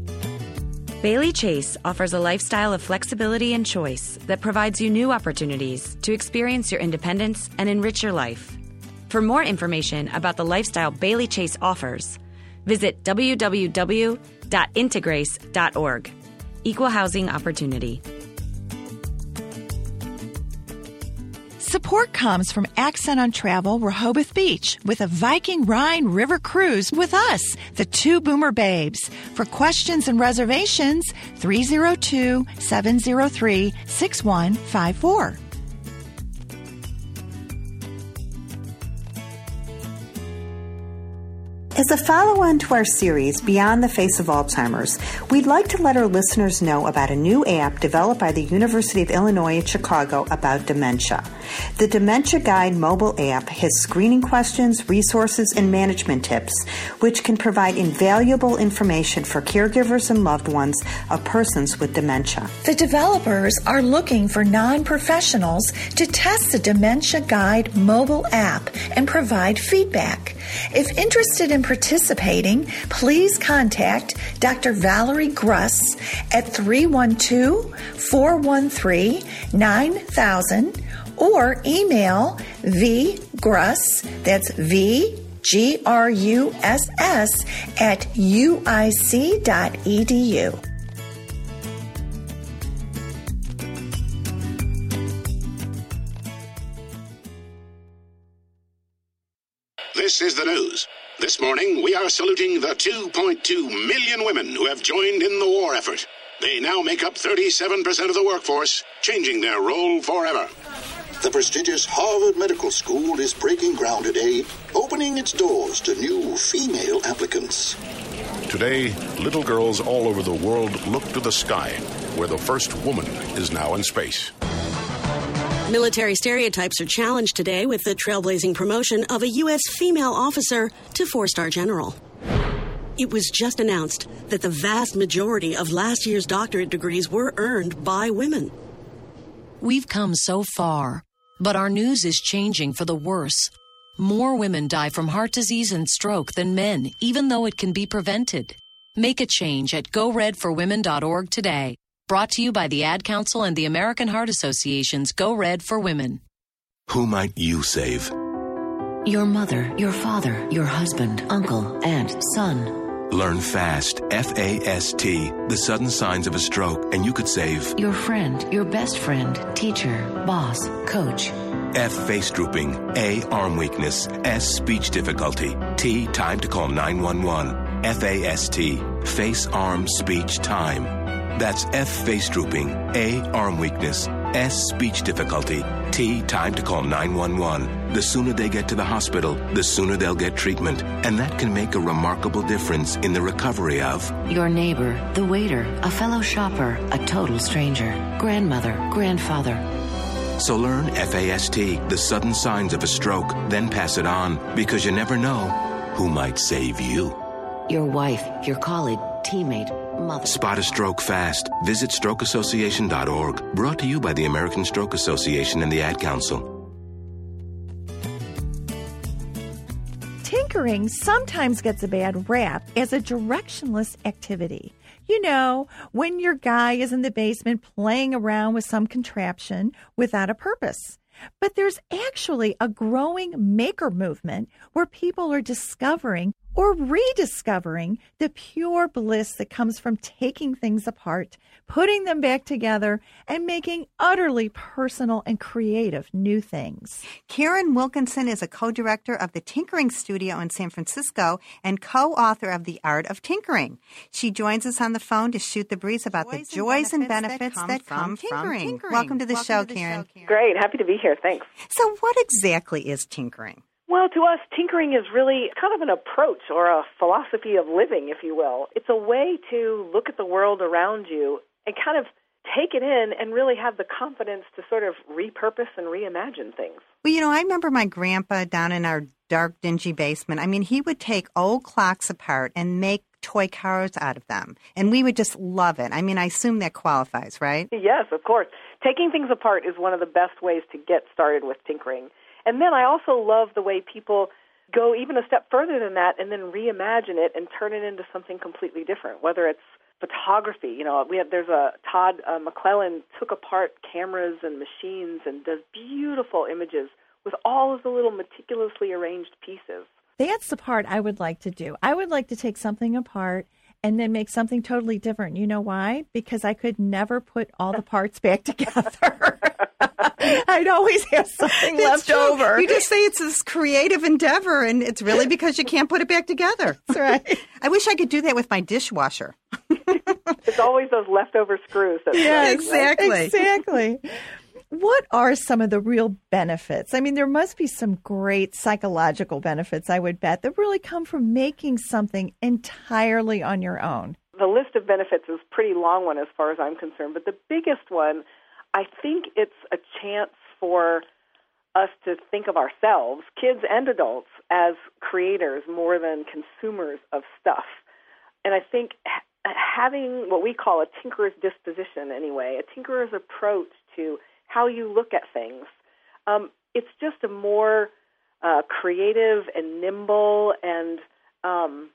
Bailey Chase offers a lifestyle of flexibility and choice that provides you new opportunities to experience your independence and enrich your life. For more information about the lifestyle Bailey Chase offers, visit w w w dot integrace dot org. Equal housing opportunity. Support comes from Accent on Travel Rehoboth Beach with a Viking Rhine River cruise with us, the two Boomer Babes. For questions and reservations, three oh two, seven oh three, six one five four. As a follow-on to our series, Beyond the Face of Alzheimer's, we'd like to let our listeners know about a new app developed by the University of Illinois at Chicago about dementia. The Dementia Guide mobile app has screening questions, resources, and management tips, which can provide invaluable information for caregivers and loved ones of persons with dementia. The developers are looking for non-professionals to test the Dementia Guide mobile app and provide feedback. If interested in participating, please contact Doctor Valerie Gruss at three one two, four one three, nine thousand or email vgruss, that's V G R U S S, at U I C dot E D U. This is the news. This morning, we are saluting the two point two million women who have joined in the war effort. They now make up thirty-seven percent of the workforce, changing their role forever. The prestigious Harvard Medical School is breaking ground today, opening its doors to new female applicants. Today, little girls all over the world look to the sky, where the first woman is now in space. Military stereotypes are challenged today with the trailblazing promotion of a U S female officer to four-star general. It was just announced that the vast majority of last year's doctorate degrees were earned by women. We've come so far, but our news is changing for the worse. More women die from heart disease and stroke than men, even though it can be prevented. Make a change at go red for women dot org today. Brought to you by the Ad Council and the American Heart Association's Go Red for Women. Who might you save? Your mother, your father, your husband, uncle, aunt, son. Learn FAST, F A S T, the sudden signs of a stroke, and you could save your friend, your best friend, teacher, boss, coach. F, face drooping. A, arm weakness. S, speech difficulty. T, time to call nine one one. F A S T, face, arm, speech, time. That's F, face drooping. A, arm weakness. S, speech difficulty. T, time to call nine one one. The sooner they get to the hospital, the sooner they'll get treatment. And that can make a remarkable difference in the recovery of your neighbor, the waiter, a fellow shopper, a total stranger, grandmother, grandfather. So learn F A S T, the sudden signs of a stroke, then pass it on, because you never know who might save you. Your wife, your colleague, teammate, mother. Spot a stroke fast. Visit stroke association dot org. Brought to you by the American Stroke Association and the Ad Council. Tinkering sometimes gets a bad rap as a directionless activity. You know, when your guy is in the basement playing around with some contraption without a purpose. But there's actually a growing maker movement where people are discovering or rediscovering the pure bliss that comes from taking things apart, putting them back together, and making utterly personal and creative new things. Karen Wilkinson is a co-director of the Tinkering Studio in San Francisco and co-author of The Art of Tinkering. She joins us on the phone to shoot the breeze about joys the joys and benefits, and benefits that, come that come from tinkering. tinkering. Welcome to the, Welcome show, to the Karen. show, Karen. Great. Happy to be here. Thanks. So what exactly is tinkering? Well, to us, tinkering is really kind of an approach or a philosophy of living, if you will. It's a way to look at the world around you and kind of take it in and really have the confidence to sort of repurpose and reimagine things. Well, you know, I remember my grandpa down in our dark, dingy basement. I mean, he would take old clocks apart and make toy cars out of them, and we would just love it. I mean, I assume that qualifies, right? Yes, of course. Taking things apart is one of the best ways to get started with tinkering. And then I also love the way people go even a step further than that and then reimagine it and turn it into something completely different, whether it's photography. You know, we have, there's a Todd uh, McClellan took apart cameras and machines and does beautiful images with all of the little meticulously arranged pieces. That's the part I would like to do. I would like to take something apart and then make something totally different. You know why? Because I could never put all the parts back together. I'd always have something That's left true. over. You just say it's this creative endeavor, and it's really because you can't put it back together. That's right. I wish I could do that with my dishwasher. It's always those leftover screws. That Yeah, break, exactly. Right? Exactly. What are some of the real benefits? I mean, there must be some great psychological benefits, I would bet, that really come from making something entirely on your own. The list of benefits is a pretty long one as far as I'm concerned, but the biggest one, I think it's a chance for us to think of ourselves, kids and adults, as creators more than consumers of stuff. And I think ha- having what we call a tinkerer's disposition anyway, a tinkerer's approach to how you look at things, um, it's just a more uh, creative and nimble and, um,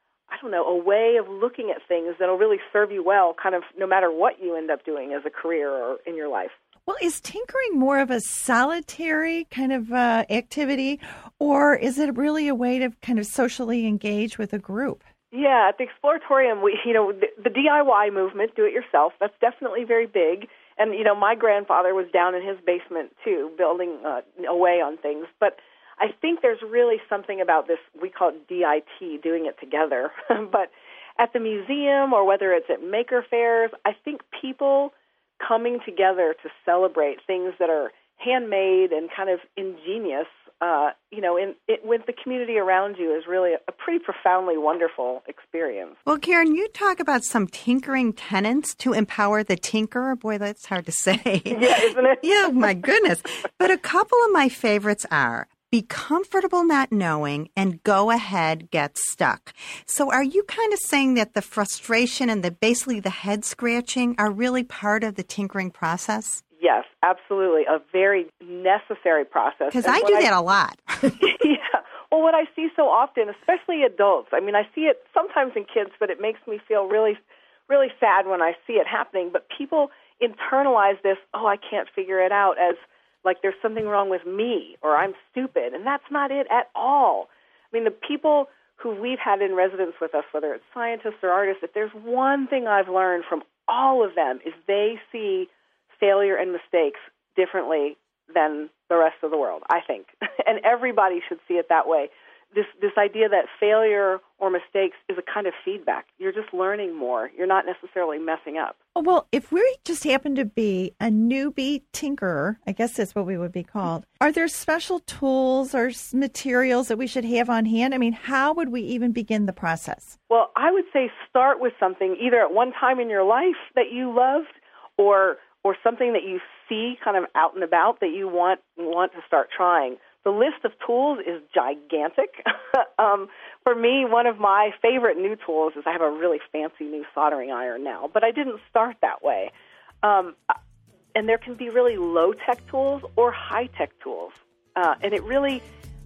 I don't know, a way of looking at things that'll really serve you well, kind of no matter what you end up doing as a career or in your life. Well, is tinkering more of a solitary kind of uh, activity, or is it really a way to kind of socially engage with a group? Yeah, at the Exploratorium, we, you know, the, the D I Y movement, do it yourself, that's definitely very big. And, you know, my grandfather was down in his basement, too, building uh, away on things. But I think there's really something about this, we call it D I T, doing it together. But at the museum or whether it's at maker fairs, I think people coming together to celebrate things that are handmade and kind of ingenious, uh, you know, in, it, with the community around you is really a, a pretty profoundly wonderful experience. Well, Karen, you talk about some tinkering tenets to empower the tinkerer. Boy, that's hard to say. Yeah, isn't it? Yeah, my goodness. But a couple of my favorites are be comfortable not knowing and go ahead, get stuck. So are you kind of saying that the frustration and the basically the head scratching are really part of the tinkering process? Yes, absolutely. A very necessary process. Because I do I, that a lot. Yeah. Well, what I see so often, especially adults, I mean, I see it sometimes in kids, but it makes me feel really, really sad when I see it happening. But people internalize this, oh, I can't figure it out, as like there's something wrong with me or I'm stupid. And that's not it at all. I mean, the people who we've had in residence with us, whether it's scientists or artists, if there's one thing I've learned from all of them is they see failure and mistakes differently than the rest of the world, I think. And everybody should see it that way. This this idea that failure or mistakes is a kind of feedback. You're just learning more. You're not necessarily messing up. Well, if we just happen to be a newbie tinkerer, I guess that's what we would be called, are there special tools or materials that we should have on hand? I mean, how would we even begin the process? Well, I would say start with something either at one time in your life that you loved or or something that you see kind of out and about that you want want to start trying. The list of tools is gigantic. um, for me, one of my favorite new tools is I have a really fancy new soldering iron now, but I didn't start that way. Um, and there can be really low-tech tools or high-tech tools. Uh, and it really,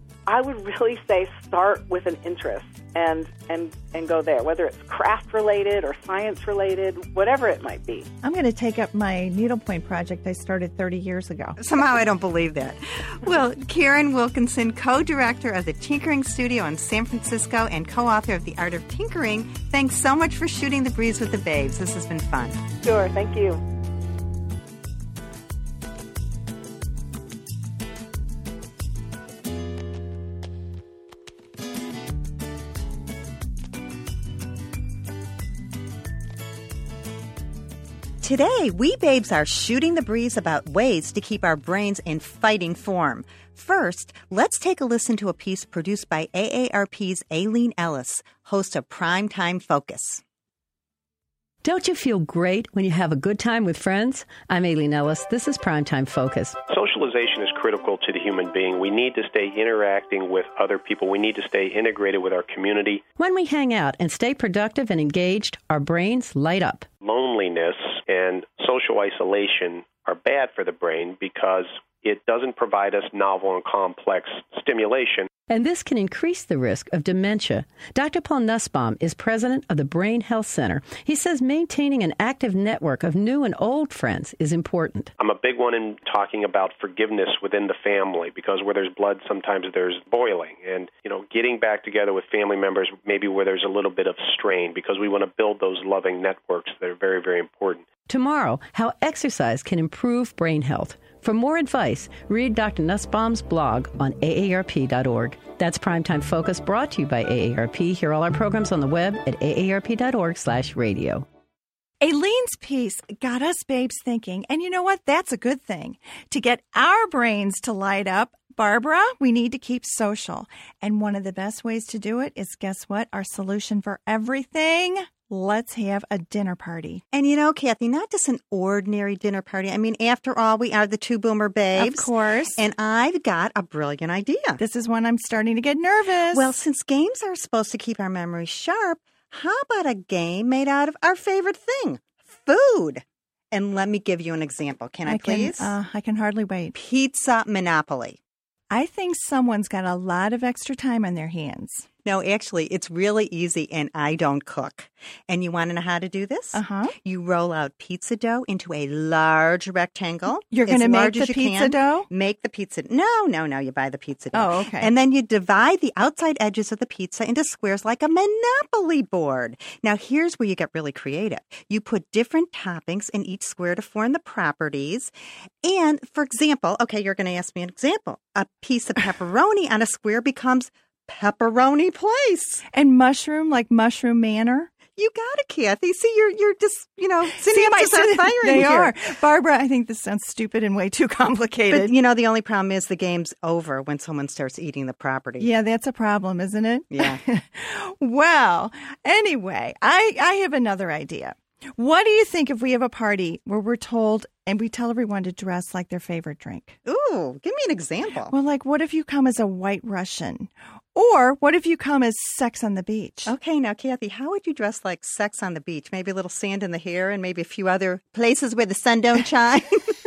I would really say start with an interest and, and, and go there, whether it's craft-related or science-related, whatever it might be. I'm going to take up my needlepoint project I started thirty years ago. Somehow I don't believe that. Well, Karen Wilkinson, co-director of the Tinkering Studio in San Francisco and co-author of The Art of Tinkering, thanks so much for shooting the breeze with the babes. This has been fun. Sure, thank you. Today, we babes are shooting the breeze about ways to keep our brains in fighting form. First, let's take a listen to a piece produced by A A R P's Aileen Ellis, host of Primetime Focus. Don't you feel great when you have a good time with friends? I'm Aileen Ellis. This is Primetime Focus. Socialization is critical to the human being. We need to stay interacting with other people. We need to stay integrated with our community. When we hang out and stay productive and engaged, our brains light up. Loneliness and social isolation are bad for the brain because it doesn't provide us novel and complex stimulation. And this can increase the risk of dementia. Doctor Paul Nussbaum is president of the Brain Health Center. He says maintaining an active network of new and old friends is important. I'm a big one in talking about forgiveness within the family because where there's blood, sometimes there's boiling. And, you know, getting back together with family members maybe where there's a little bit of strain because we want to build those loving networks that are very, very important. Tomorrow, how exercise can improve brain health. For more advice, read Doctor Nussbaum's blog on A A R P dot org. That's Primetime Focus, brought to you by A A R P. Hear all our programs on the web at A A R P dot org slash radio. Aileen's piece got us babes thinking, and you know what? That's a good thing. To get our brains to light up, Barbara, we need to keep social. And one of the best ways to do it is, guess what? Our solution for everything? Let's have a dinner party. And you know, Kathy, not just an ordinary dinner party. I mean, after all, we are the two Boomer Babes. Of course. And I've got a brilliant idea. This is when I'm starting to get nervous. Well, since games are supposed to keep our memories sharp, how about a game made out of our favorite thing, food? And let me give you an example. Can I, I please? Can, uh, I can hardly wait. Pizza Monopoly. I think someone's got a lot of extra time on their hands. No, actually, it's really easy, and I don't cook. And you want to know how to do this? Uh-huh. You roll out pizza dough into a large rectangle. You're going to make the pizza can. dough? Make the pizza. No, no, no. You buy the pizza dough. Oh, okay. And then you divide the outside edges of the pizza into squares like a Monopoly board. Now, here's where you get really creative. You put different toppings in each square to form the properties. And, for example, okay, you're going to ask me an example. A piece of pepperoni on a square becomes Pepperoni Place. And mushroom, like Mushroom Manor? You got it, Kathy. See, you're you're just, you know, synapses are firing They here. are. Barbara, I think this sounds stupid and way too complicated. But, you know, the only problem is the game's over when someone starts eating the property. Yeah, that's a problem, isn't it? Yeah. Well, anyway, I, I have another idea. What do you think if we have a party where we're told and we tell everyone to dress like their favorite drink? Ooh, give me an example. Well, like, what if you come as a White Russian? Or what if you come as Sex on the Beach? Okay, now, Kathy, how would you dress like Sex on the Beach? Maybe a little sand in the hair and maybe a few other places where the sun don't shine?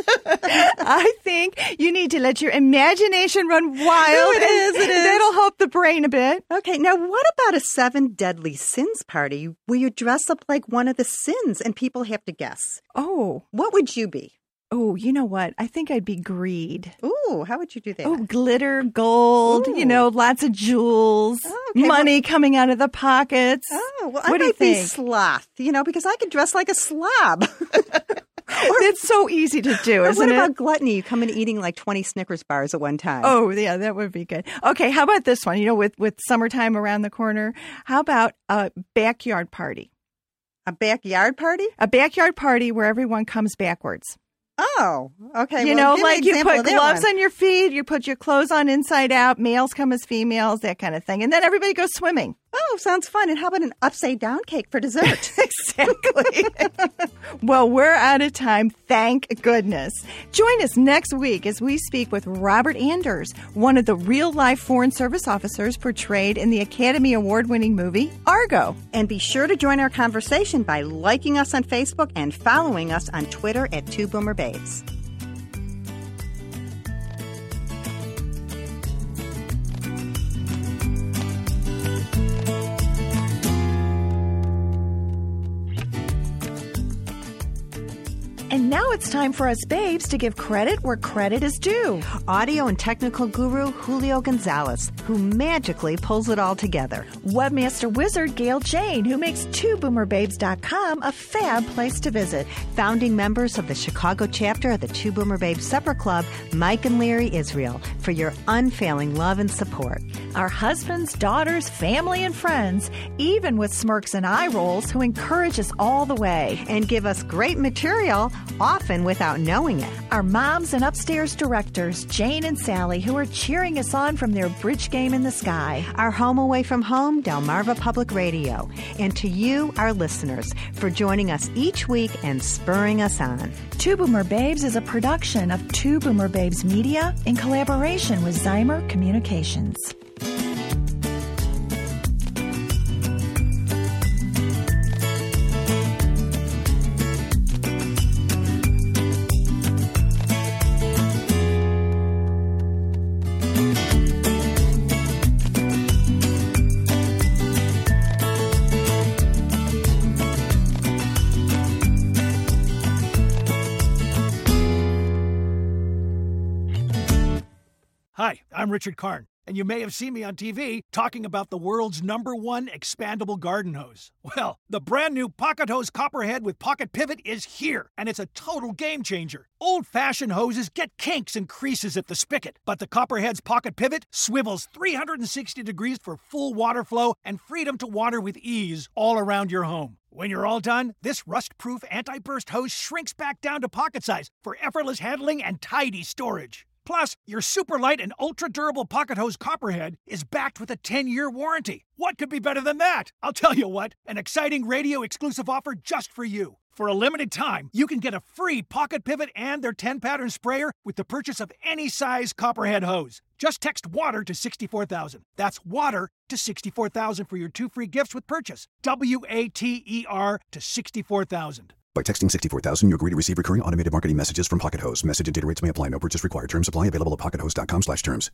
I think you need to let your imagination run wild. Oh, it is, it is. That'll help the brain a bit. Okay, now what about a seven deadly sins party where you dress up like one of the sins and people have to guess? Oh. What would you be? Oh, you know what? I think I'd be greed. Ooh, how would you do that? Oh, glitter, gold, Ooh. you know, lots of jewels, oh, okay. money well, coming out of the pockets. Oh, well, what I do you might think? be sloth, you know, because I could dress like a slob. Or, it's so easy to do, or isn't what it? What about gluttony? You come in eating like twenty Snickers bars at one time. Oh, yeah, that would be good. Okay, how about this one? You know, with, with summertime around the corner, how about a backyard party? A backyard party? A backyard party where everyone comes backwards. Oh, okay. You well, know, like you put gloves one. on your feet, you put your clothes on inside out, males come as females, that kind of thing. And then everybody goes swimming. Oh, sounds fun. And how about an upside down cake for dessert? Exactly. Well, we're out of time. Thank goodness. Join us next week as we speak with Robert Anders, one of the real-life Foreign Service officers portrayed in the Academy Award-winning movie Argo. And be sure to join our conversation by liking us on Facebook and following us on Twitter at Two Boomer Babes. And now it's time for us babes to give credit where credit is due. Audio and technical guru Julio Gonzalez, who magically pulls it all together. Webmaster wizard Gail Jane, who makes two boomer babes dot com a fab place to visit. Founding members of the Chicago chapter of the Two Boomer Babes Supper Club, Mike and Larry Israel, for your unfailing love and support. Our husbands, daughters, family, and friends, even with smirks and eye rolls, who encourage us all the way. And give us great material, often without knowing it. Our moms and upstairs directors, Jane and Sally, who are cheering us on from their bridge game in the sky. Our home away from home, Delmarva Public Radio. And to you, our listeners, for joining us each week and spurring us on. Two Boomer Babes is a production of Two Boomer Babes Media in collaboration with Zymer Communications. Hi, I'm Richard Karn. And you may have seen me on T V talking about the world's number one expandable garden hose. Well, the brand new Pocket Hose Copperhead with Pocket Pivot is here, and it's a total game changer. Old-fashioned hoses get kinks and creases at the spigot, but the Copperhead's Pocket Pivot swivels three hundred sixty degrees for full water flow and freedom to water with ease all around your home. When you're all done, this rust-proof anti-burst hose shrinks back down to pocket size for effortless handling and tidy storage. Plus, your super light and ultra-durable Pocket Hose Copperhead is backed with a ten-year warranty. What could be better than that? I'll tell you what, an exciting radio-exclusive offer just for you. For a limited time, you can get a free Pocket Pivot and their ten-pattern sprayer with the purchase of any size Copperhead hose. Just text WATER to sixty-four thousand. That's WATER to sixty-four thousand for your two free gifts with purchase. W A T E R to sixty-four thousand. By texting sixty-four thousand, you agree to receive recurring automated marketing messages from Pocket Hose. Message and data rates may apply. No purchase required. Terms apply. Available at pocket hose dot com slash terms.